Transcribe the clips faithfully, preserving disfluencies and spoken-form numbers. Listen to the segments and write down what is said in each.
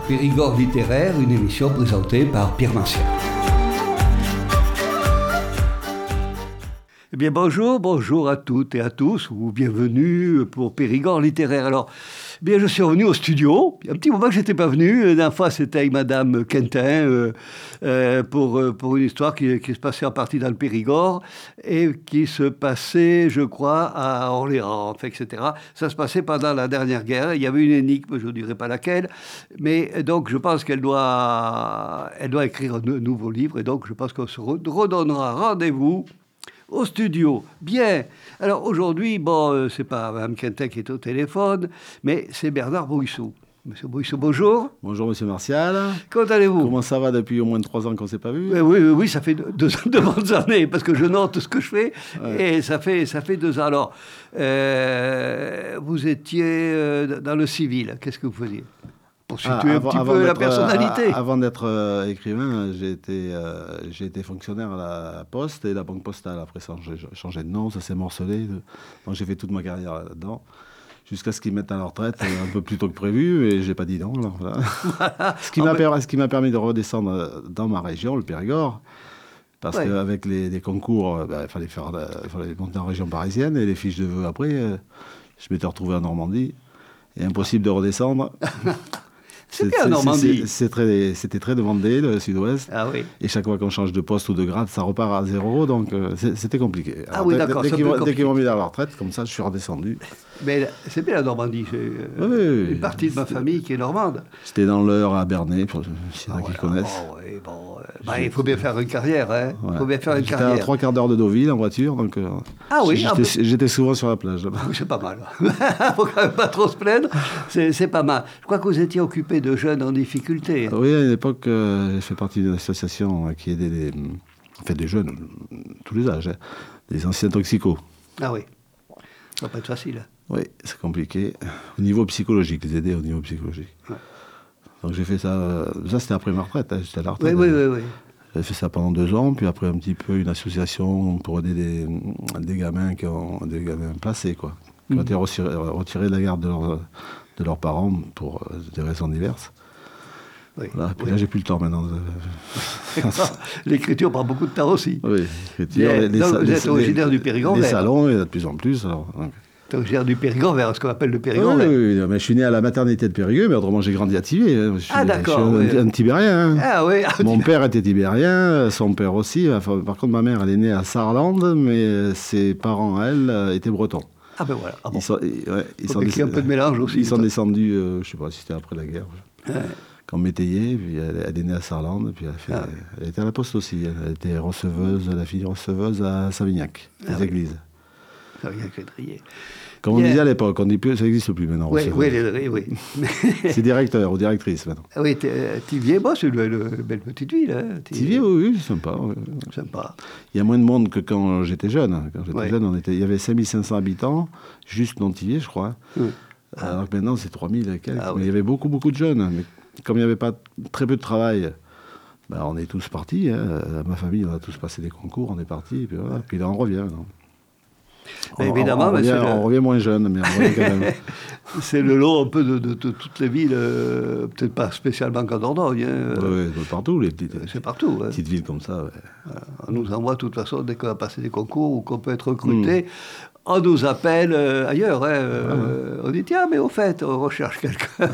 Périgord littéraire, une émission présentée par Pierre Martial. Eh bien bonjour, bonjour à toutes et à tous, ou bienvenue pour Périgord littéraire. Alors, eh bien je suis revenu au studio, il y a un petit moment que je n'étais pas venu, la dernière fois c'était avec Madame Quentin euh, euh, pour, euh, pour une histoire qui, qui se passait en partie dans le Périgord et qui se passait, je crois, à Orléans, enfin, et cetera. Ça se passait pendant la dernière guerre, il y avait une énigme, je ne dirai pas laquelle, mais donc je pense qu'elle doit, elle doit écrire un nouveau livre et donc je pense qu'on se redonnera rendez-vous au studio. Bien. Alors aujourd'hui, bon, euh, c'est pas Mme Quentin qui est au téléphone, mais c'est Bernard Bouissou. Monsieur Bouissou, bonjour. Bonjour, Monsieur Martial. Comment allez-vous? Comment ça va depuis au moins trois ans qu'on ne s'est pas vu? Oui, oui, oui, ça fait deux, deux, deux bonnes années, parce que je note ce que je fais, ouais. Et ça fait, ça fait deux ans. Alors, euh, vous étiez euh, dans le civil, qu'est-ce que vous faisiez? Pour situer ah, avant, un petit peu la personnalité. Euh, avant d'être euh, écrivain, j'ai été, euh, j'ai été fonctionnaire à la Poste et la Banque Postale. Après ça, j'ai changé de nom, ça s'est morcelé. Donc j'ai fait toute ma carrière là-dedans, jusqu'à ce qu'ils me mettent à la retraite un peu plus tôt que prévu, et j'ai pas dit non. Alors, voilà. Voilà. Ce qui m'a per... ce qui m'a permis de redescendre dans ma région, le Périgord, parce ouais. qu'avec les, les concours, il bah, fallait, faire, fallait monter en région parisienne, et les fiches de vœux après, euh, je m'étais retrouvé en Normandie, et impossible de redescendre. C'est bien en Normandie. C'est, c'est très, c'était très demandé, le sud-ouest. Ah oui. Et chaque fois qu'on change de poste ou de grade, ça repart à zéro, donc euh, c'était compliqué. Alors, ah oui, d'accord. Dès, dès, dès qu'ils m'ont mis à la retraite, comme ça, je suis redescendu. Mais c'est bien la Normandie. C'est euh, oui, une partie de ma famille qui est normande. J'étais dans l'Eure à Bernay, pour s'il y en a ah, qui voilà. connaissent. Oh, oui, bon, euh, bah, il faut bien faire une carrière. Hein. Il ouais. faut bien faire une j'étais carrière. à trois quarts d'heure de Deauville en voiture, donc euh, ah, oui, j'étais, ah, bah... j'étais souvent sur la plage. Là-bas. C'est pas mal. Il ne faut quand même pas trop se plaindre. C'est, c'est pas mal. Je crois que vous étiez occupé de jeunes en difficulté. Oui, à une époque, euh, j'ai fait partie d'une association qui aidait les, enfin, des jeunes, tous les âges, hein, des anciens toxicos. Ah oui, ça va pas être facile. Oui, c'est compliqué. Au niveau psychologique, les aider au niveau psychologique. Ouais. Donc j'ai fait ça, euh, ça c'était après ma retraite, hein, j'étais à la retraite. Oui, oui, oui, oui. J'ai fait ça pendant deux ans, puis après un petit peu une association pour aider des, des gamins qui ont des gamins placés, quoi, qui mmh. ont été retirés, retirés de la garde de, leur, de leurs parents pour euh, des raisons diverses. Oui, voilà, puis oui. Là, j'ai plus le temps maintenant. De... L'écriture prend beaucoup de temps aussi. Oui, l'écriture. Les, les, donc, les, vous êtes originaire du Périgord. Les salons, il y en a de plus en plus. Alors, donc. Vous êtes originaire du Périgord vers ce qu'on appelle le Périgord. Oui, oui, oui, mais je suis né à la maternité de Périgueux, mais autrement, j'ai grandi à Thiviers. Hein. Ah, né, d'accord. Je suis un, oui. un Tibérien. Hein. Ah, oui. Ah, Mon père était Tibérien, son père aussi. Enfin, par contre, ma mère, elle est née à Sarlande, mais ses parents, elle, étaient bretons. Ah, ben voilà. Ah, bon. Ils sont, ouais, ils sont des... un peu de mélange aussi. Ils sont descendus, euh, je ne sais pas si c'était après la guerre. Ouais. Quand métayer, puis elle, elle est née à Sarlande, puis elle, a fait, ah. elle était à la Poste aussi. Elle était receveuse, la fille receveuse à Savignac, les ah, églises. Savignac-Létrier. Comme on yeah. disait à l'époque, on dit plus, ça n'existe plus maintenant. Oui, oui, les, oui. C'est directeur ou directrice maintenant. Oui, Thiviers, bon, c'est une belle, belle petite ville. Hein, Thiviers, oui, oui, c'est sympa. Oui. Sympa. Il y a moins de monde que quand j'étais jeune. Quand j'étais oui. jeune, on était, il y avait cinq mille cinq cents habitants, juste dans Thiviers, je crois. Oui. Ah. Alors que maintenant, c'est trois mille et quelques. Ah, oui. Mais il y avait beaucoup, beaucoup de jeunes. Mais comme il n'y avait pas très peu de travail, ben, on est tous partis. Hein. Ma famille, on a tous passé des concours, on est partis. Et puis, voilà. Puis là, on revient. Non. On, évidemment, on, on, revient, le... on revient moins jeune, mais on revient quand même. C'est le lot un peu de, de, de toutes les villes, euh, peut-être pas spécialement qu'en Dordogne. Hein. Oui, ouais, partout, les petites, c'est partout, hein. petites villes comme ça. Ouais. On nous envoie de toute façon, dès qu'on a passé des concours ou qu'on peut être recruté, mmh. on nous appelle euh, ailleurs. Hein, euh, ah. On dit, tiens, mais au fait, on recherche quelqu'un.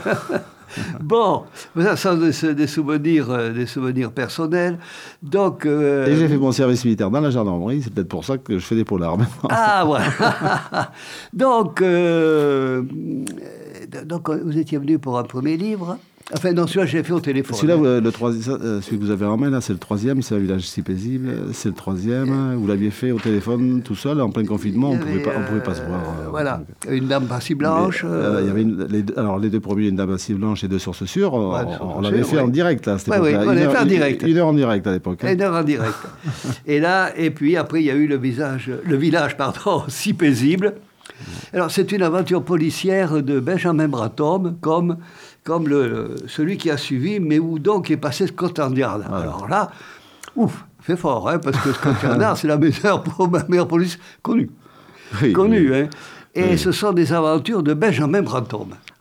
Bon, ça sont des, des, souvenirs, euh, des souvenirs personnels. Donc, euh, et j'ai fait mon service militaire dans la gendarmerie, c'est peut-être pour ça que je fais des polars maintenant. Ah, voilà. donc, euh, donc, vous étiez venu pour un premier livre. Enfin, non, celui-là, j'ai fait au téléphone. Celui-là, le troisième, celui que vous avez en main, là, c'est le troisième, c'est un village si paisible. C'est le troisième. Vous l'aviez fait au téléphone tout seul, en plein confinement. On ne pouvait, euh, pouvait pas se voir. Euh, voilà. Donc. Une dame assis blanche. Mais, euh, il y avait une, les, alors, les deux premiers, une dame assis blanche et deux sources sûres. On, ouais, on, on l'avait fait ouais. en direct, là. Oui, oui, on l'avait fait en direct. Une, une heure en direct, à l'époque. Hein. Une heure en direct. Et là, et puis après, il y a eu le, visage, le village, pardon, si paisible. Alors, c'est une aventure policière de Benjamin Brantôme, comme... comme le, le, celui qui a suivi, mais où donc est passé Scotland Yard. Voilà. Alors là, ouf, c'est fort, hein, parce que Scotland Yard, c'est la meilleure, la meilleure police connue. Oui, connue, oui. Hein. Et oui. Ce sont des aventures de Benjamin Brantôme.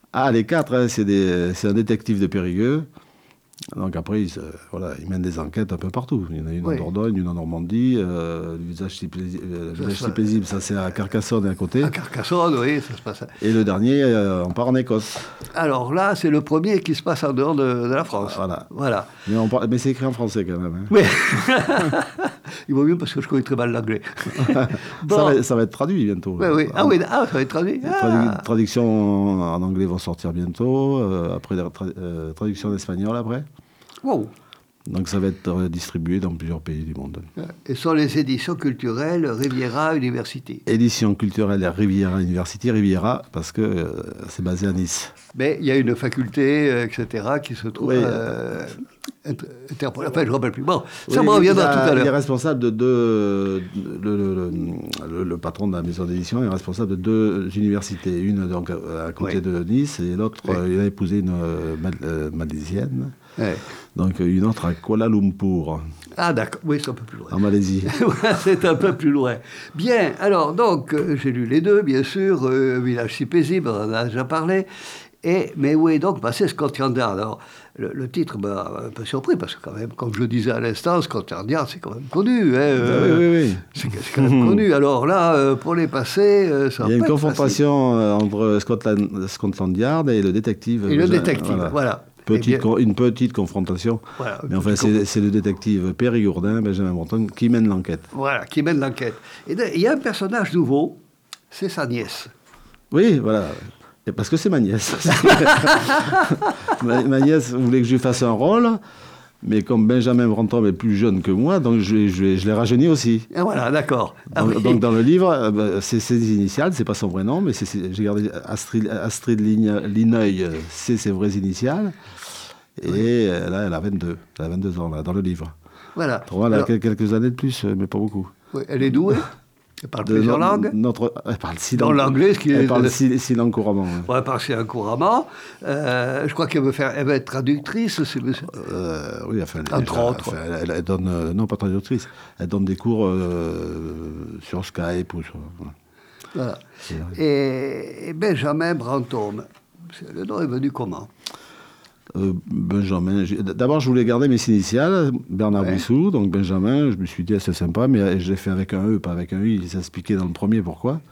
Ah, les quatre, hein, c'est, des, c'est un détective de Périgueux. Donc après, ils, euh, voilà, ils mènent des enquêtes un peu partout. Il y en a une Oui. en Dordogne, une en Normandie. Euh, le visage si paisible, euh, le Ça, visage ça- si paisible, ça c'est à Carcassonne à côté. À Carcassonne, oui, ça se passe. Et le dernier, euh, on part en Écosse. Alors là, c'est le premier qui se passe en dehors de, de la France. Voilà. Voilà. Mais, on part- mais c'est écrit en français quand même. Hein. Mais il vaut mieux parce que je connais très mal l'anglais. Bon. ça, va, ça va être traduit bientôt. Oui, oui. Ah oui, ah, ça va être traduit. Les Ah. tradu- traductions en anglais vont sortir bientôt. Euh, après, la tra- euh, traduction en espagnol après. Wow. Donc ça va être euh, distribué dans plusieurs pays du monde. Et ce sont les éditions culturelles Riviera Université. Édition culturelle Riviera University, Riviera, parce que euh, c'est basé à Nice. Mais il y a une faculté, euh, et cetera, qui se trouve Oui. euh, inter- interpolée. Enfin, je ne me rappelle plus. Bon, ça Oui, me il reviendra a- tout à Il est l'heure. responsable de deux. Le, le- le- le- le patron de la maison d'édition est responsable de deux universités. Une donc à à côté Oui. de Nice et l'autre, Oui. euh, il a épousé une euh, Mal- euh, malaisienne. Ouais. Donc une autre à Kuala Lumpur, Ah, d'accord. Oui, c'est un peu plus loin. en Malaisie. Ouais, c'est un peu plus loin. Bien, alors, donc, euh, j'ai lu les deux, bien sûr. euh, Village si paisible, on en a déjà parlé. Et, mais où est donc passé Scotland Yard? Alors, le, le titre m'a un peu surpris, parce que, quand même, comme je le disais à l'instant, Scotland Yard, c'est quand même connu. Hein, euh, Ah oui, oui, oui. C'est c'est quand même connu. Alors là, euh, pour les passer, euh, ça va Il y a une pas être confrontation euh, entre Scotland, Scotland Yard et le détective. facile. Et le Jean- détective, voilà. Petite Eh bien, con- une petite confrontation. voilà, Mais enfin, c'est c'est le détective Périgourdin, Benjamin Breton, qui mène l'enquête. Voilà, qui mène l'enquête. Et de- il y a un personnage nouveau, c'est sa nièce. Oui, voilà. Et parce que c'est ma nièce. ma, ma nièce voulait que je lui fasse un rôle, mais comme Benjamin Breton est plus jeune que moi, donc je, je, je l'ai rajeuni aussi. Et voilà, d'accord. Ah Donc, oui. donc dans le livre, euh, bah, c'est ses initiales, c'est pas son vrai nom, mais c'est- c'est- j'ai gardé Astrid, Astrid Ligne- Lineuil, euh, c'est ses vraies initiales. Et euh, là, elle a vingt-deux, elle a vingt-deux ans, là, dans le livre. Voilà. Autrement, elle a Alors, quel- quelques années de plus, euh, mais pas beaucoup. oui, elle est douée. Elle parle De plusieurs no- langues. Notre, elle parle six Dans langues. l'anglais, ce qui est- Elle parle six, six langues couramment. hein. On va passer un couramment. Euh, je crois qu'elle veut faire, elle veut être traductrice. c'est- Euh, oui, enfin, elle, Entre elle- autres. enfin, elle, elle- elle donne, euh, non pas traductrice, elle donne des cours euh, sur Skype ou sur. Voilà. Voilà. C'est vrai. Et, et Benjamin Brantôme, c'est- le nom est venu comment? Euh, Benjamin. j'ai- D'abord, je voulais garder mes initiales, Bernard Ouais. Buissou, donc Benjamin. Je me suis dit, c'est sympa, mais je l'ai fait avec un E, pas avec un U. Il s'est expliqué dans le premier pourquoi.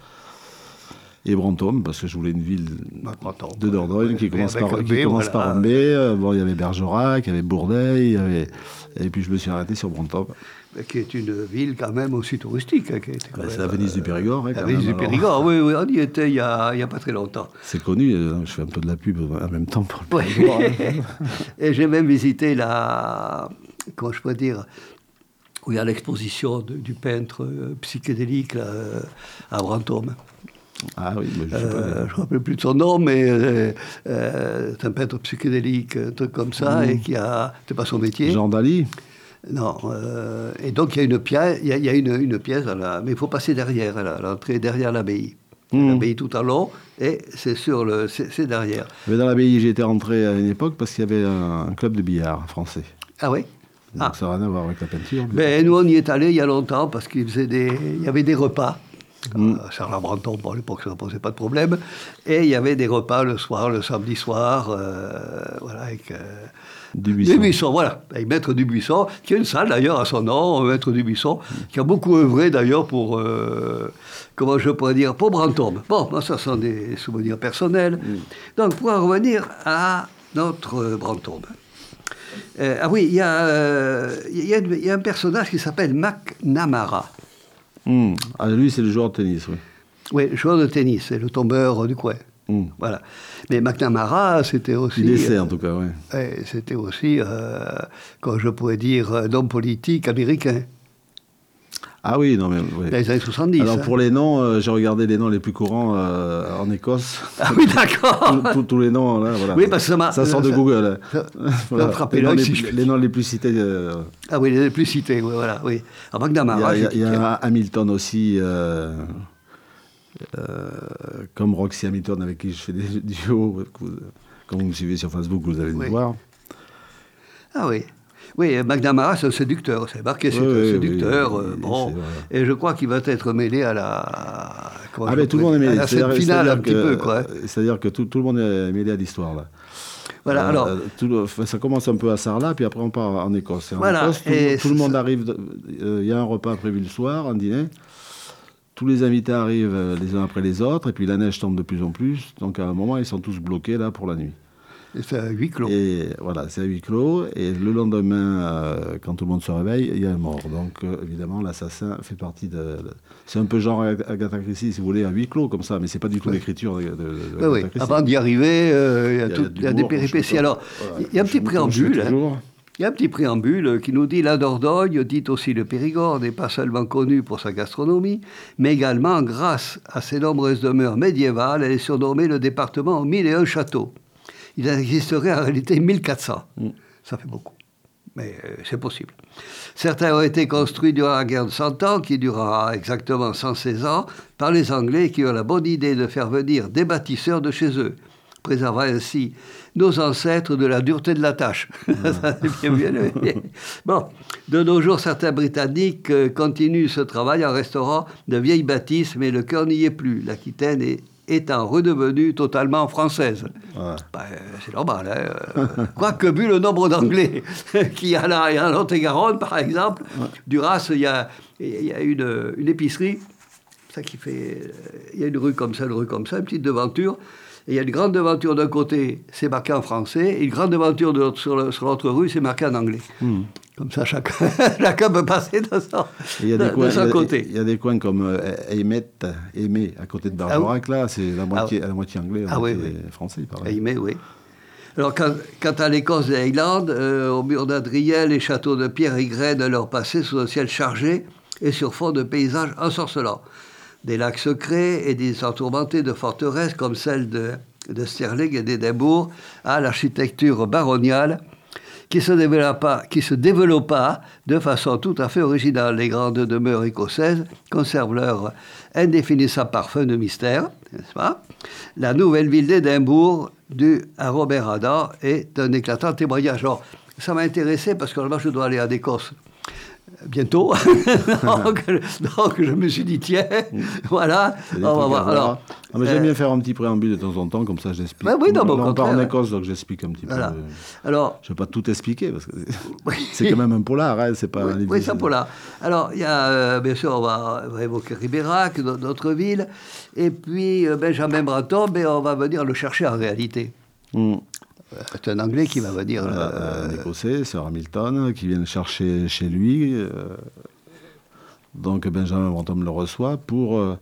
Et Brantôme, parce que je voulais une ville Bah, Brantôme, de Dordogne ouais, qui mais commence, avec par, un qui B, commence voilà. par un B. Euh, Bon, il y avait Bergerac, il y avait Bourdeil, il y avait... et puis je me suis arrêté sur Brantôme. Qui est une ville quand même aussi touristique. hein, qui était quand Bah, c'est même, la Venise du Périgord. hein, La quand Venise même, du alors. Périgord, oui, oui, on y était il y a, il y a pas très longtemps. C'est connu, euh, je fais un peu de la pub en même temps pour le Oui. Périgord. hein. Et j'ai même visité la. Comment je peux dire? Où il y a l'exposition de- du peintre euh, psychédélique là, euh, à Brantôme. Ah oui, mais je sais Euh, pas. je ne me rappelle plus de son nom, mais euh, euh, c'est un peintre psychédélique, un truc comme ça, et qui a. C'est pas son métier. Jean Daly. Non. euh, et donc il y a une pièce, il y a, il y a une, une pièce, à la- mais il faut passer derrière, à la- l'entrée derrière l'abbaye. Mmh. L'abbaye tout en long, et c'est sur le, c'est c'est derrière. Mais dans l'abbaye, j'y étais rentré à une époque parce qu'il y avait un, un club de billard français. Ah oui. Donc Ah. ça n'a rien à voir avec la peinture. mais- Ben, nous, on y est allés il y a longtemps parce qu'il faisait des, il y avait des repas. Mm. Euh, Charles Branton, bon, à l'époque, ça ne posait pas de problème. Et il y avait des repas le soir, le samedi soir, euh, voilà, avec euh, Dubuisson. Dubuisson, voilà, avec Maître Dubuisson, qui a une salle d'ailleurs à son nom, Maître Dubuisson, qui a beaucoup œuvré d'ailleurs pour, euh, comment je pourrais dire, pour Brantôme. Bon, ben, ça sont des souvenirs personnels. Donc, pour en revenir à notre euh, Brantôme. Euh, ah oui, il y, a, euh, il y, a une- il y a un personnage qui s'appelle McNamara. Hmm. Ah, lui, c'est le joueur de tennis, oui. Oui, joueur de tennis, c'est le tombeur du coin. Hmm. Voilà. Mais McNamara, c'était aussi. Il essaie, euh, en tout cas, oui. ouais, c'était aussi, euh, comme je pourrais dire, un homme politique américain, Ah oui, non, mais. oui. dans les années soixante-dix. Alors, hein. pour les noms, euh, j'ai regardé les noms les plus courants euh, en Écosse. Ah oui, d'accord. Tous- tous- Tous les noms, là, voilà. Oui, parce que ça m'a- Ça sort de ça- Google. ça- hein. ça m'a frappé les, noms l'œil, les, si plus- je- les noms les plus cités. euh, Ah oui, les plus cités, oui, voilà, oui. Alors, Il y McNamara, a, il y a- c'est- il y a Hamilton aussi, euh, euh, comme Roxy Hamilton, avec qui je fais des duos. que vous- Quand vous me suivez sur Facebook, vous allez Oui. le voir. Ah oui. Oui, McNamara, c'est un séducteur. C'est marqué, c'est oui, un oui, séducteur. Oui, euh, oui, bon, c'est et je crois qu'il va être mêlé à la. Ah, mais tout le monde est mêlé. À la scène finale, un petit peu, quoi. C'est-à-dire que tout, tout le monde est mêlé à l'histoire, là. Voilà, euh, alors. Tout, ça commence un peu à Sarlat, puis après on part en Écosse. Et en Voilà, Écosse, tout, et tout le monde ça... arrive. Il euh, y a un repas prévu le soir, un dîner. Tous les invités arrivent les uns après les autres, et puis la neige tombe de plus en plus. Donc à un moment, ils sont tous bloqués là pour la nuit. Et c'est à huis clos. Et voilà, c'est à huis clos. Et le lendemain, euh, quand tout le monde se réveille, il y a un mort. Donc euh, évidemment, l'assassin fait partie de. de c'est un peu genre Agatha Christie, si vous voulez, à huis clos comme ça, mais c'est pas du tout oui. l'écriture de, de, de oui, oui. Avant d'y arriver, euh, il y a, tout, il y a des péripéties. Alors, voilà, il y a un petit préambule. Hein. Il y a un petit préambule qui nous dit la Dordogne, dit aussi le Périgord, n'est pas seulement connue pour sa gastronomie, mais également grâce à ses nombreuses demeures médiévales, elle est surnommée le département aux mille et un châteaux. Il en existerait en réalité mille quatre cents. Mm. Ça fait beaucoup. Mais euh, c'est possible. Certains ont été construits durant la guerre de Cent Ans, qui durera exactement cent seize ans, par les Anglais qui ont la bonne idée de faire venir des bâtisseurs de chez eux, préservant ainsi nos ancêtres de la dureté de la tâche. Ça, c'est bien, bien, bien. Bon, de nos jours, certains Britanniques euh, continuent ce travail en restaurant de vieilles bâtisses, mais le cœur n'y est plus. L'Aquitaine est étant redevenue totalement française. Ouais. Ben, c'est normal. Hein. Quoique, vu le nombre d'Anglais qu'il y a là, et en Lot-et-Garonne, par exemple, ouais. Duras, il y a, il y a une, une épicerie, ça qui fait... Il y a une rue comme ça, une rue comme ça, une petite devanture, et il y a une grande devanture d'un côté, c'est marqué en français, et une grande devanture de l'autre, sur, le, sur l'autre rue, c'est marqué en anglais. Mmh. Comme ça, chacun, chacun peut passer de son, de, de coins, son côté. Il y a des coins comme euh, Aymet, Aimé, à côté de Bergerac, ah oui. Là, c'est la moitié, ah, la moitié anglais, la ah, moitié oui, oui. français, pareil. Aymet, oui. Alors, quant, quant à l'Écosse des Highlands, euh, au mur d'Adriel, les châteaux de pierre et graine leur passaient sous un ciel chargé et sur fond de paysages ensorcelants. Des lacs secrets et des entourmentés de forteresses comme celle de, de Stirling et d'Édimbourg à l'architecture baroniale, qui se développa, qui se développa de façon tout à fait originale. Les grandes demeures écossaises conservent leur indéfinissable parfum de mystère, n'est-ce pas ? La nouvelle ville d'Édimbourg, due à Robert Adam, est un éclatant témoignage. Alors, ça m'a intéressé parce que moi, je dois aller en Écosse bientôt. donc, donc, je me suis dit, tiens, voilà. On va voir. Alors, ah, mais j'aime euh, bien faire un petit préambule de temps en temps, comme ça j'explique. Ben oui, non, Là, on part en Écosse, donc j'explique un petit voilà. peu. Alors, je ne vais pas tout expliquer, parce que oui. C'est quand même un polar, hein, c'est pas oui, un livre. Oui, c'est un polar. Alors, il y a, euh, bien sûr, on va, on va évoquer Ribérac, notre ville, et puis euh, Benjamin Bratton, ben, on va venir le chercher en réalité. Mm. C'est un Anglais qui va venir... Euh, un Écossais, Sir Hamilton, qui vient le chercher chez lui. Euh, donc Benjamin Bratton le reçoit pour euh,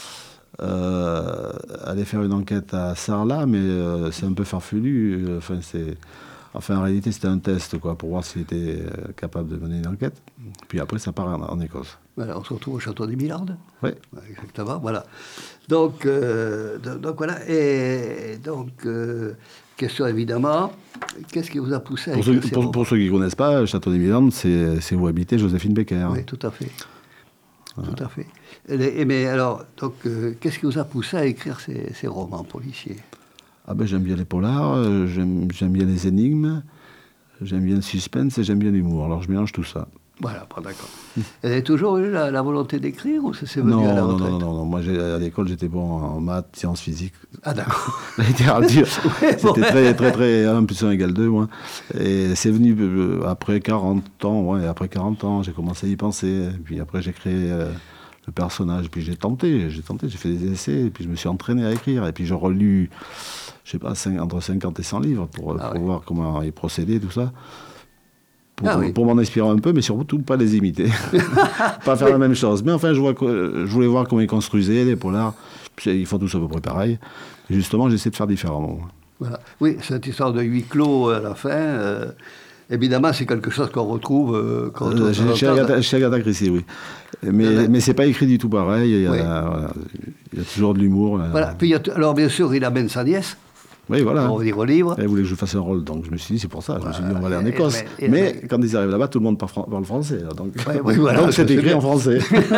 euh, aller faire une enquête à Sarlat, mais euh, c'est un peu farfelu. Enfin, c'est, enfin, en réalité, c'était un test quoi, pour voir s'il était capable de mener une enquête. Puis après, ça part en, en Écosse. Voilà, on se retrouve au château des Millardes. Oui. Exactement, voilà. Donc, euh, donc voilà, et donc... Euh, question évidemment, qu'est-ce qui vous a poussé à pour écrire ceux, ces pour, romans ? Pour ceux qui ne connaissent pas, le Château des Millardes, c'est, c'est où habitait Joséphine Baker. Oui, tout à fait. Voilà. Tout à fait. Et, et, mais alors, donc, euh, qu'est-ce qui vous a poussé à écrire ces, ces romans policiers ? Ah ben, j'aime bien les polars, euh, j'aime, j'aime bien les énigmes, j'aime bien le suspense et j'aime bien l'humour. Alors je mélange tout ça. Voilà, bon, d'accord. Vous avez toujours eu la, la volonté d'écrire ou ça s'est venu non, à la non, retraite ? Non, non, non, non. Moi, j'ai, à l'école, j'étais bon en maths, sciences, physiques. Ah, d'accord. La littérature, ouais, c'était ouais. très, très, très... un plus un égale deux, moi. Et c'est venu euh, après quarante ans, ouais, après quarante ans, j'ai commencé à y penser. Puis après, j'ai créé euh, le personnage. Puis j'ai tenté, j'ai tenté, j'ai fait des essais. Et puis je me suis entraîné à écrire. Et puis j'ai relu, je sais pas, cinq, entre cinquante et cent livres pour, ah, pour ouais. voir comment y procéder, tout ça. Pour, ah oui. pour m'en inspirer un peu, mais surtout pas les imiter. Pas faire oui. la même chose. Mais enfin, je, vois, je voulais voir comment ils construisaient les polars. Ils font tous à peu près pareil. Et justement, j'essaie de faire différemment. Voilà. Oui, cette histoire de huis clos à la fin, euh, évidemment, c'est quelque chose qu'on retrouve euh, quand euh, on chez, Agatha, chez Agatha Christie, oui. Mais, ouais. mais c'est pas écrit du tout pareil. Il y a, oui. voilà, il y a toujours de l'humour. Voilà. Puis, il y a t- alors, bien sûr, il amène sa nièce. Oui, voilà. Pour revenir au livre. Elle voulait que je fasse un rôle, donc je me suis dit, c'est pour ça. Je voilà. me suis dit, on va aller en Écosse. Et, et, mais, mais quand ils arrivent là-bas, tout le monde parle, parle français. Donc, ouais, oui, voilà, donc c'est écrit en français.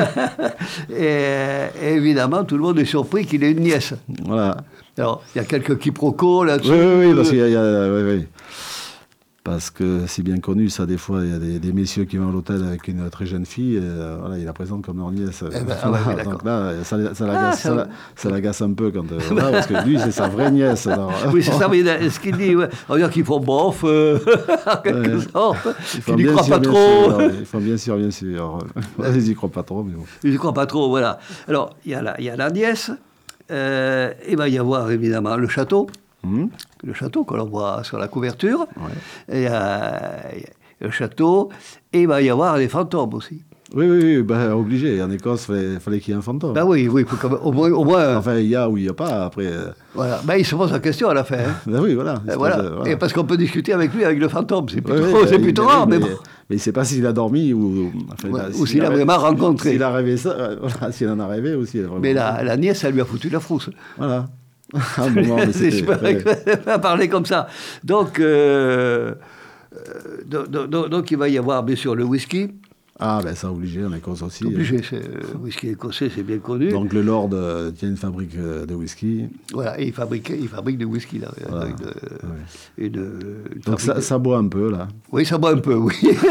et, et évidemment, tout le monde est surpris qu'il ait une nièce. Voilà. Alors, il y a quelques quiproquos là-dessus. Oui, oui, oui, parce qu'il y a... Il y a oui, oui. Parce que c'est bien connu, ça, des fois, il y a des, des messieurs qui vont à l'hôtel avec une très jeune fille, et, euh, voilà, ils la présentent comme leur nièce. Eh ben, ah ouais, Donc là, ça, ça l'agace Ah, ça, ça- la- ça l'agace un peu, quand, euh, voilà, parce que lui, c'est sa vraie nièce. Alors, Oui, c'est ça, mais ce qu'il dit, ouais. On va dire qu'ils font bof, euh, en quelque Ouais. sorte, ils qu'ils font n'y bien croient sûr, pas bien trop. sûr, ils font bien sûr, bien sûr. Ils n'y croient pas trop, mais bon. Ils n'y croient pas trop, voilà. Alors, il y a la, il y a la nièce, euh, il va y avoir évidemment le château, Hum, le château que l'on voit sur la couverture, ouais. et, euh, il y a le château, et il va y avoir les fantômes aussi. Oui, oui, oui, ben, obligé. En Écosse, il fallait, fallait qu'il y ait un fantôme. Ben oui, oui, il faut quand même- au moins, au moins Enfin, il y a ou il n'y a pas, après. euh, voilà. Ben, il se pose la question à la fin. hein. Ben oui, voilà. Et c'est voilà. pas- euh, voilà. Et parce qu'on peut discuter avec lui, avec le fantôme, c'est Ouais, plutôt, ouais, c'est ben, plutôt mais- rare, mais, mais, bon. mais il ne sait pas s'il a dormi ou. Enfin, Ouais, là, ou s'il a vraiment rencontré. S'il a rêvé ça, euh, voilà, s'il en a rêvé ou s'il a vraiment. Mais la, la nièce, ça lui a foutu la frousse. Voilà. À un moment, mais C'est c'était- super ouais. à parler comme ça. Donc, euh, euh, donc, donc- donc, il va y avoir bien sûr le whisky. Ah, ben ça, obligé, en Écosse aussi. Obligé, c'est, le whisky écossais, c'est bien connu. Donc le Lord euh, tient une fabrique euh, de whisky. Voilà, et il fabrique, il fabrique du whisky là. Voilà. avec de- Ouais. une- une Donc fabrique ça, de- ça boit un peu, là. Oui, ça boit un peu, oui.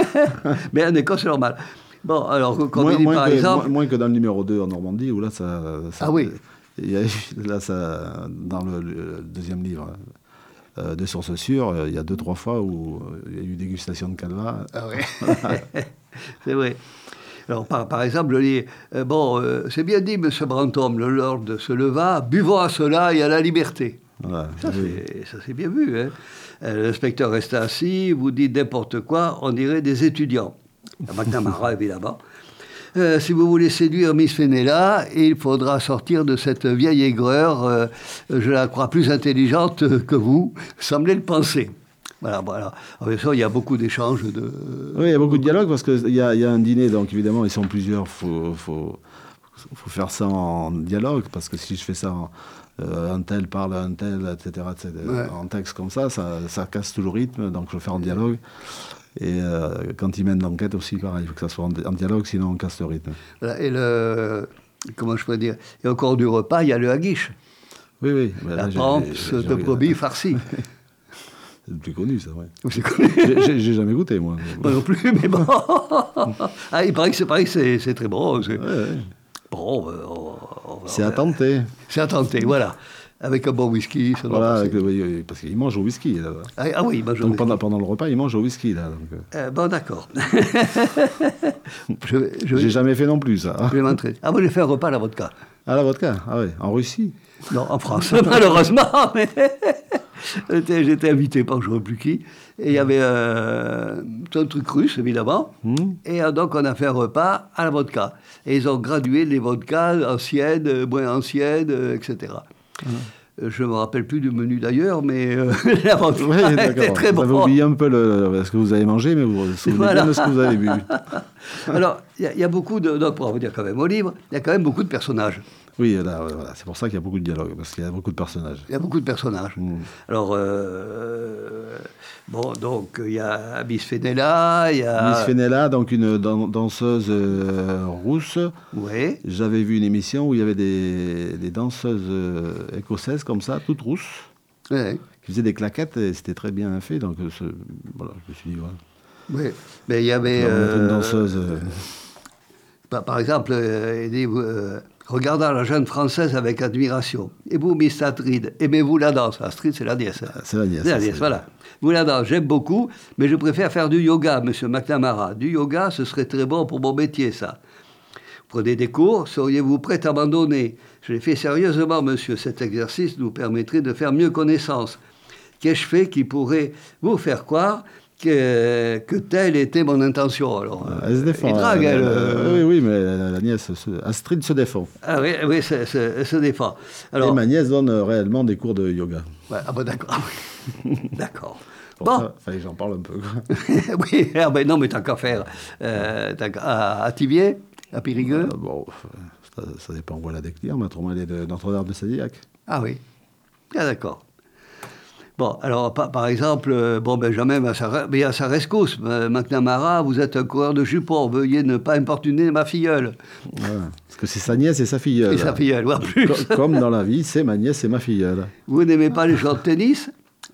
Mais en Écosse, c'est normal. Bon, alors, comme Moins, il dit moins par que, exemple. moins- moins que dans le numéro deux en Normandie, où là, ça... ça- Ah oui. il y a- là, ça, dans le, le deuxième livre euh, de Sources Sûres, euh, il y a deux, trois fois où euh, il y a eu dégustation de calva. Ah oui, c'est vrai. Alors, par, par exemple, je dis, euh, bon, euh, c'est bien dit, monsieur Brantôme, le lord se leva, buvons à cela et à la liberté. Voilà. Ça, Oui. c'est, ça, c'est bien vu. Hein. Euh, l'inspecteur reste assis, vous dit n'importe quoi, on dirait des étudiants. McNamara, évidemment. Euh, si vous voulez séduire Miss Fenella, il faudra sortir de cette vieille aigreur, euh, je la crois plus intelligente que vous, semblez le penser. Voilà, voilà. Alors, bien sûr, il y a beaucoup d'échanges de... Oui, il y a beaucoup de dialogue parce qu'il y, a- il y a un dîner, donc évidemment, ils sont plusieurs, il faut, faut, faut faire ça en dialogue, parce que si je fais ça en... euh, un tel parle à un tel, et cetera, et cetera Ouais. en texte comme ça, ça, ça casse tout le rythme, donc je le fais en dialogue. Et euh, quand ils mènent l'enquête aussi, pareil, il faut que ça soit en, en dialogue, sinon on casse le rythme. Voilà, et le... Comment je peux dire? Et au cours du repas, il y a le haguiche, Oui, oui. ben la là, j'ai- pampe j'ai- de j'ai- brebis farcie. C'est le plus connu, ça, ouais. C'est connu. J'ai- J'ai j'ai jamais goûté, moi. Moi non plus, mais bon. Ah, il paraît que c'est pareil, c'est, c'est très bon. C'est... Ouais, ouais. Bon, euh, on- on- C'est à tenter. C'est à tenter, voilà. Avec un bon whisky, ça doit Voilà, passer. avec le- oui, oui, parce qu'ils mangent au whisky. Là. Ah, ah oui, moi je Donc pendant, pendant le repas, ils mangent au whisky. Là, donc, euh, Euh, bon, d'accord. je, vais- je, vais- j'ai jamais fait non plus, ça. je vais m'entraîner. Ah, moi j'ai fait un repas à la vodka. Ah, la vodka. Ah ouais, en Russie. Non, en France, malheureusement. Mais j'étais, j'étais invité par je ne sais plus qui. Et il y avait euh, un truc russe, évidemment. Hmm. Et euh, donc, on a fait un repas à la vodka. Et ils ont gradué les vodkas anciennes, euh, moins anciennes, euh, et cetera. Euh, Je ne me rappelle plus du menu d'ailleurs, mais euh, la vodka Oui, était d'accord. très Vous avez bon. oublié un peu le, ce que vous avez mangé, mais vous vous souvenez Voilà. bien de ce que vous avez bu. Alors, il y, a- il y a beaucoup de... Donc, pour revenir quand même au livre, il y a quand même beaucoup de personnages. Oui, là, ouais, voilà. C'est pour ça qu'il y a beaucoup de dialogue, parce qu'il y a beaucoup de personnages. Il y a beaucoup de personnages. Mm. Alors, euh, bon, donc, il y a Miss Fenella, il y a... Miss Fenella, donc une dan- danseuse euh, rousse. Oui, J'avais vu une émission où il y avait des, des danseuses euh, écossaises comme ça, toutes rousses, oui, qui faisaient des claquettes et c'était très bien fait. Donc euh, ce- voilà, je me suis dit, voilà. oui. Mais il y avait... On va mettre une euh, danseuse. euh, par, par exemple, euh, il dit, euh, regardant la jeune Française avec admiration. Et vous, Miss Astrid, aimez-vous la danse? Astrid, c'est la nièce. hein. c'est la nièce. C'est la c'est- nièce, voilà. Vous la danse, j'aime beaucoup, mais je préfère faire du yoga, monsieur McNamara. Du yoga, ce serait très bon pour mon métier, ça. Prenez des cours, seriez-vous prête à abandonner? Je l'ai fait sérieusement, monsieur. Cet exercice nous permettrait de faire mieux connaissance. Qu'ai-je fait qui pourrait vous faire croire que, que telle était mon intention? Alors, Euh, Elle se défend. il drague, elle, elle, elle, euh, Oui, oui, mais la, la nièce, se- Astrid se défend. Ah oui, oui, c'est- c'est- elle se défend. Et Alors, ma nièce donne euh, réellement des cours de yoga. ouais, ah bon, d'accord. Ah oui. D'accord. Pour Bon, ça, fallait que j'en parle un peu. quoi. oui, ah ben non, mais tant qu'à faire. Euh, tant qu'à- à, à Thiviers, à Périgueux. Euh, bon, ça, ça dépend où elle a des clients, mais autrement, elle est de Notre-Dame de Sédillac. Ah oui. Ah d'accord. Bon, alors, par, par exemple, euh, bon, Benjamin, à sa, mais à sa rescousse, euh, McNamara, vous êtes un coureur de jupons, veuillez ne pas importuner ma filleule. Voilà. Parce que c'est sa nièce et sa filleule. Et sa filleule, en plus. Co- Comme dans la vie, c'est ma nièce et ma filleule. Vous n'aimez pas les joueurs de tennis?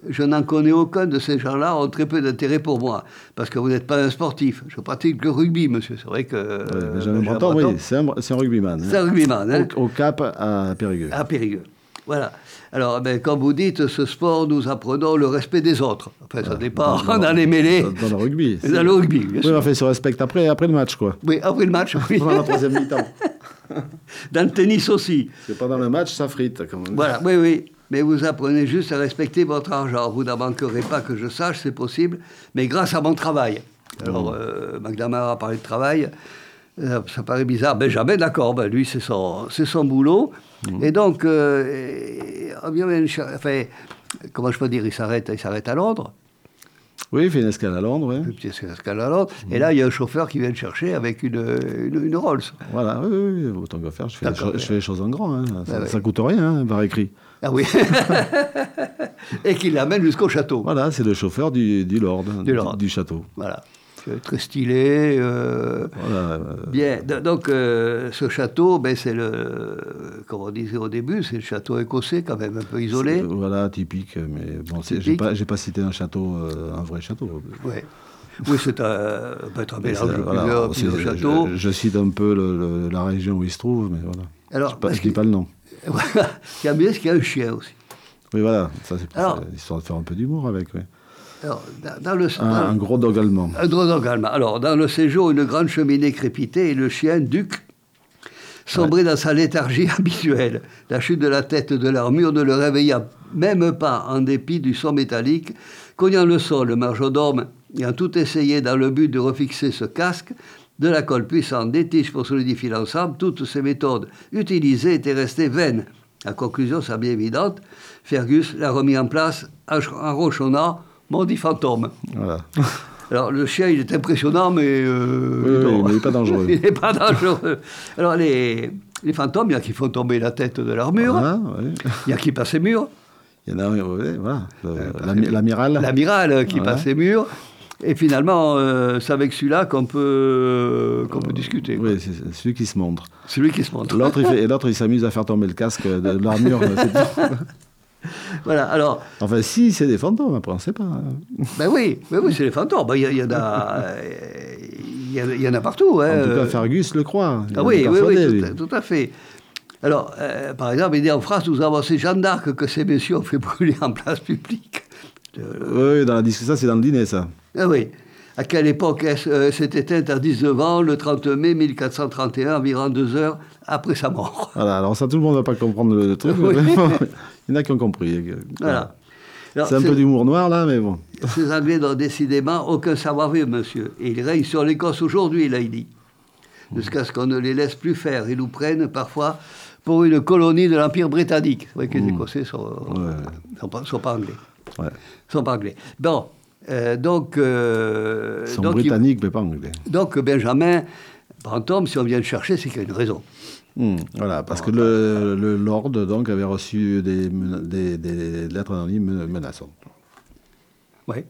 je n'en connais aucun de ces gens-là, ont très peu d'intérêt pour moi. Parce que vous n'êtes pas un sportif. Je pratique le rugby, monsieur. C'est vrai que... Oui, euh, Benjamin Brantôme, oui, c'est un, c'est un rugbyman. C'est un rugbyman. Hein. Au, au Cap, à Périgueux. À Périgueux. Voilà. Alors, ben, comme vous dites, ce sport, nous apprenons le respect des autres. Enfin, ça dépend dans, dans les mêlées. Dans, dans le rugby. Dans le rugby, bien oui, sûr. Enfin, il se respecte après, après le match, quoi. Oui, après le match, oui. Pendant la troisième mi-temps. Dans le tennis aussi. Parce que pendant le match, ça frite, quand même. Voilà, oui, oui. Mais vous apprenez juste à respecter votre argent. Vous n'en manquerez pas que je sache, c'est possible, mais grâce à mon travail. Alors, mmh. euh, McNamara a parlé de travail. Euh, ça paraît bizarre. Benjamin, d'accord, ben lui, c'est son, c'est son boulot. Mmh. Et donc, euh, enfin, comment je peux dire, il s'arrête, il s'arrête à Londres. Oui, il fait une escale à Londres. Oui. Une petite escale à Londres. Mmh. Et là, il y a un chauffeur qui vient le chercher avec une, une, une Rolls. Voilà, oui, oui, oui, autant que faire. Je fais, les, cho- je fais les choses en grand. Hein. Ça ne ouais. coûte rien, hein, par écrit. Ah oui. Et qu'il l'amène jusqu'au château. Voilà, c'est le chauffeur du, du Lord, du, du, Lord. du château. Voilà. Très stylé. Euh, voilà, euh, bien. Donc, euh, ce château, ben, c'est le, comme on disait au début, c'est le château écossais, quand même, un peu isolé. Voilà, typique. Mais bon, je n'ai pas, pas cité un château, euh, un vrai château. Ouais. Oui, c'est un, peut-être un mélange de voilà, plusieurs, plusieurs châteaux. Je, je cite un peu le, le, la région où il se trouve, mais voilà. Alors, je ne dis pas le nom. Voilà. Il y a bien ce qu'il y a un chien aussi. Oui, voilà. Ça, c'est pour histoire de faire un peu d'humour avec, oui. Alors, dans le, un, un gros dog allemand. Un gros dog allemand. Alors, dans le séjour, une grande cheminée crépitait et le chien, Duc, sombrait ouais. dans sa léthargie habituelle. La chute de la tête de l'armure ne le réveilla même pas, en dépit du son métallique. Cognant le sol, le majordome ayant tout essayé dans le but de refixer ce casque, de la colle puissante, des tiges pour solidifier l'ensemble, toutes ces méthodes utilisées étaient restées vaines. La conclusion semblait évidente. Fergus l'a remis en place en rochonnant « Mon dit fantôme ». Voilà. Alors, le chien, il est impressionnant, mais... Euh, oui, oui, mais il n'est pas dangereux. Il n'est pas dangereux. Alors, les, les fantômes, il y a qui font tomber la tête de l'armure. Voilà, oui. Il y a qui passent les murs. Il y en a, oui, voilà. Le, l'amiral. L'amiral qui voilà. passe les murs. Et finalement, euh, c'est avec celui-là qu'on peut, euh, qu'on peut discuter. Oui, c'est celui qui se montre. Celui qui se montre. L'autre, il, fait, et l'autre, il s'amuse à faire tomber le casque de, de l'armure. C'est tout. Voilà, alors... Enfin, si, c'est des fantômes, après, on ne sait pas. Ben oui, ben oui, c'est des fantômes. Il ben, y, y, en a, il, y a, il y en a partout. Hein. En tout cas, Fergus le croit. Ah oui, oui, oui, tout, tout à fait. Alors, euh, par exemple, il dit en France, nous avons ces Jeanne d'Arc que ces messieurs ont fait brûler en place publique. Euh... Oui, dans la discussion, ça, c'est dans le dîner, ça. Ah oui. À quelle époque euh, s'est éteinte à dix-neuf ans, le trente mai mille quatre cent trente et un, environ deux heures après sa mort. Voilà, alors ça, tout le monde ne va pas comprendre le truc. Oui. Il y en a qui ont compris. Voilà. Alors, c'est un c'est... peu d'humour noir, là, mais bon. Ces Anglais n'ont décidément aucun savoir-vivre, monsieur. Et ils règnent sur l'Écosse aujourd'hui, là, il dit. Jusqu'à ce qu'on ne les laisse plus faire. Ils nous prennent parfois pour une colonie de l'Empire britannique. C'est vrai que les Écossais ne sont, ouais. sont, pas, sont pas anglais. Ouais. sont pas anglais. Bon. Euh, donc, euh, Ils sont donc, britanniques, il, mais pas anglais. Donc, Benjamin Brantôme, si on vient le chercher, c'est qu'il y a une raison. Mmh, voilà, parce que le, le Lord donc, avait reçu des, des, des lettres anonymes menaçantes. Oui.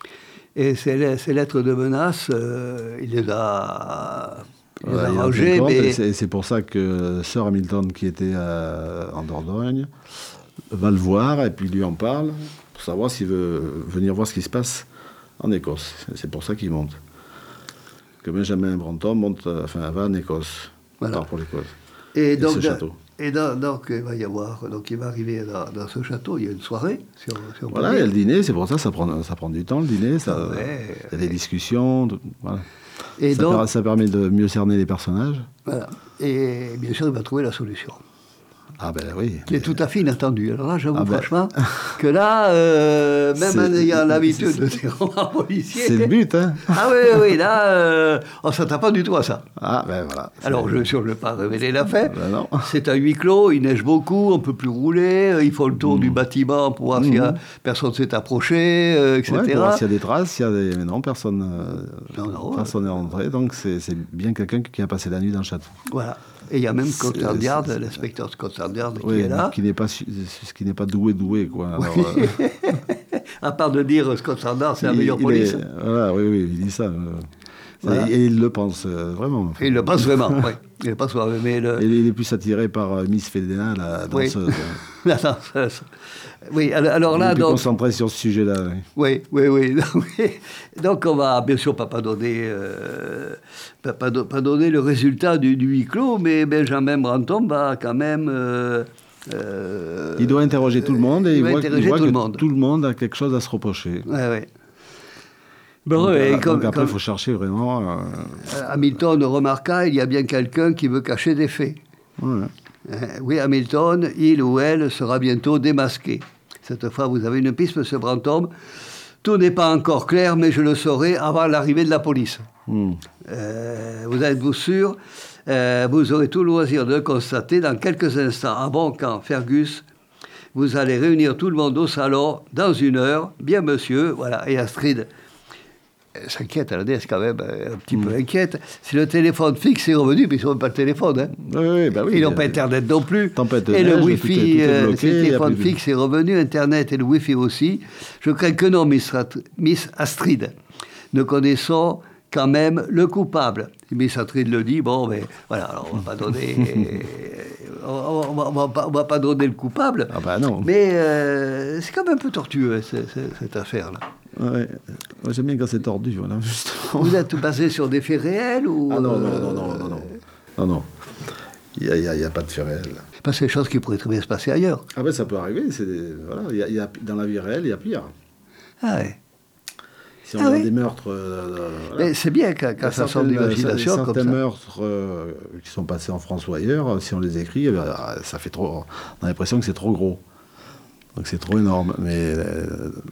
Et ces, ces lettres de menaces, euh, il les a, il voilà, les a rangées. Mais... C'est, c'est pour ça que Sir Hamilton, qui était à, en Dordogne, va le voir et puis lui en parle, pour savoir s'il veut venir voir ce qui se passe en Écosse. C'est pour ça qu'il monte. Que Benjamin Brantôme monte, enfin, va en Écosse, voilà. Part pour l'Écosse. Et, et donc, ce château. Et dans, donc, il va y avoir, donc il va arriver dans, dans ce château, il y a une soirée. Si on, si on voilà, il y a le dîner, c'est pour ça que ça prend, ça prend du temps, le dîner. Ça, ouais, il y a des discussions, tout, voilà. Et ça, donc, per, ça permet de mieux cerner les personnages. Voilà. Et bien sûr, il va trouver la solution. Ah ben oui. Qui est tout à fait inattendu. Alors là, j'avoue ah ben... franchement que là, euh, même en ayant l'habitude de ces romans policiers... C'est le but, hein. Ah oui, oui, là, euh, on ne s'attend pas du tout à ça. Ah ben voilà. Alors, je ne vais pas révéler la fin. Ben non. C'est un huis clos, il neige beaucoup, on ne peut plus rouler, il faut le tour mmh. du bâtiment pour voir mmh. s'il y a, personne s'est approché, euh, et cetera. Ouais, pour voir s'il y a des traces, s'il y a des... Mais non, personne euh, non, non, personne n'est ouais. rentré, donc c'est, c'est bien quelqu'un qui a passé la nuit dans le château. Voilà. Et il y a même Scotland Yard, l'inspecteur Scotland Yard oui, qui est là. Qui n'est pas, qui n'est pas doué, doué, quoi. Alors, oui. euh... à part de dire Scotland Yard, c'est la meilleure police. Est, voilà, oui, oui, il dit ça. Euh, Voilà. Et, et il le pense euh, vraiment. Et il le pense vraiment, oui. Il le pense vraiment. Mais le... Et il est plus attiré par euh, Miss Fedena, la danseuse. Oui. La danseuse. Oui, alors là... Il est plus donc... concentré sur ce sujet-là. Oui, oui, oui. oui. Donc on va bien sûr pas, pas, donner, euh, pas, pas, pas donner le résultat du, du huis clos, mais Benjamin Brantôme va quand même... Euh, euh, il doit interroger tout le monde et il, il voit, il voit tout que le monde. tout le monde a quelque chose à se reprocher. Oui, oui. Bon, donc, et donc comme, après, il comme, faut chercher vraiment... Euh... Hamilton remarqua, il y a bien quelqu'un qui veut cacher des faits. Ouais. Euh, oui, Hamilton, il ou elle sera bientôt démasqué. Cette fois, vous avez une piste, M. Brantôme. Tout n'est pas encore clair, mais je le saurai avant l'arrivée de la police. Mm. Euh, vous êtes-vous sûr? euh, Vous aurez tout le loisir de le constater dans quelques instants. Ah bon, quand Fergus, vous allez réunir tout le monde au salon dans une heure. Bien, monsieur. Voilà. Et Astrid s'inquiète, elle est quand même un petit mmh. peu inquiète. Si le téléphone fixe est revenu, puis ils n'ont pas le téléphone. Hein. Oui, oui, bah oui, ils n'ont pas Internet non plus. Tempête de et neige, le Wi-Fi, tout est, tout est euh, bloqué, le téléphone de... fixe est revenu, Internet et le Wi-Fi aussi. Je crains que non, Miss, Miss Astrid. Nous connaissons quand même le coupable. Miss Astrid le dit, bon, mais voilà, alors on ne va pas donner... on ne va, va, va pas donner le coupable. Ah bah non. Mais euh, c'est quand même un peu tortueux, cette, cette affaire-là. Ouais. Ouais, j'aime bien quand c'est tordu, voilà, justement. Vous êtes basé sur des faits réels ou... Ah non, non, non, non, non, non. Non, non. Il n'y a, a, a pas de faits réels. Parce que c'est des choses qui pourraient très bien se passer ailleurs. Ah ben ça peut arriver, c'est des, voilà, il y a, il y a, dans la vie réelle, il y a pire. Ah ouais. Si on ah a oui. des meurtres... Euh, voilà. Mais c'est bien quand, quand ça sort d'imagination comme ça. Certains meurtres euh, qui sont passés en France ou ailleurs, si on les écrit, eh ben, ça fait trop... On a l'impression que c'est trop gros. Donc c'est trop énorme, mais... Euh,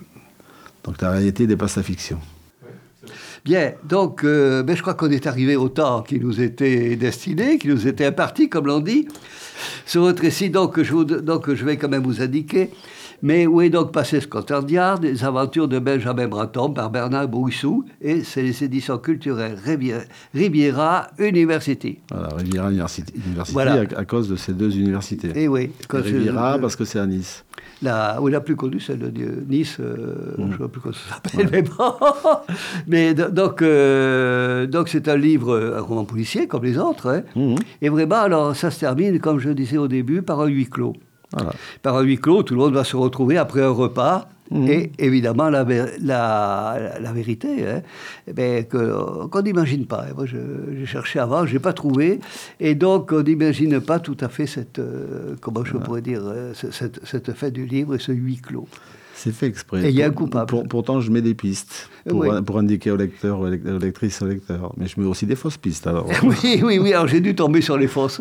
donc la réalité dépasse la fiction. Bien, donc euh, ben, je crois qu'on est arrivé au temps qui nous était destiné, qui nous était imparti, comme l'on dit. Sur votre récit, donc je, vous, donc, je vais quand même vous indiquer. Mais où est donc passé Scotland Yard? Les aventures de Benjamin Brantôme par Bernard Bouissou, et c'est les éditions culturelles Riviera University. Voilà, Riviera University, voilà. à, à cause de ces deux universités. Et oui. Et Riviera, parce que c'est à Nice. La, oui, la plus connue, celle de Nice, euh, mmh. je ne sais plus comment ça s'appelle, ouais. mais bon. Mais donc, euh, donc c'est un livre, un roman policier, comme les autres. Hein. Mmh. Et vraiment, alors, ça se termine, comme je disais au début, par un huis clos. Voilà. Par un huis clos, tout le monde va se retrouver après un repas. Mmh. Et évidemment, la, la, la, la vérité, hein, eh bien, que, qu'on n'imagine pas. Moi, je, j'ai cherché avant, je n'ai pas trouvé. Et donc, on n'imagine pas tout à fait cette, euh, comment je voilà. pourrais dire, euh, cette, cette fête du livre et ce huis clos. C'est fait exprès. Et il y a un coupable. Pour, pourtant, je mets des pistes pour, oui. pour indiquer au lecteur, aux lectrices, au lecteur. Mais je mets aussi des fausses pistes. Alors. oui, oui, oui. Alors, j'ai dû tomber sur les fausses.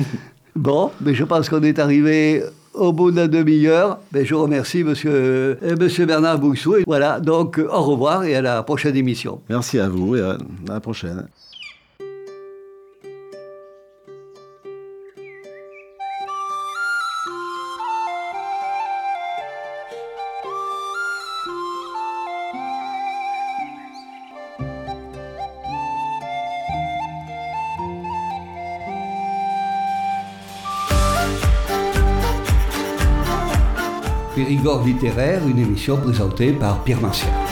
Bon, mais je pense qu'on est arrivé... Au bout de la demi-heure, ben je remercie monsieur, euh, monsieur Bernard Bouissou. Voilà, donc euh, au revoir et à la prochaine émission. Merci à vous et à la prochaine. Périgord littéraire, une émission présentée par Pierre Martial.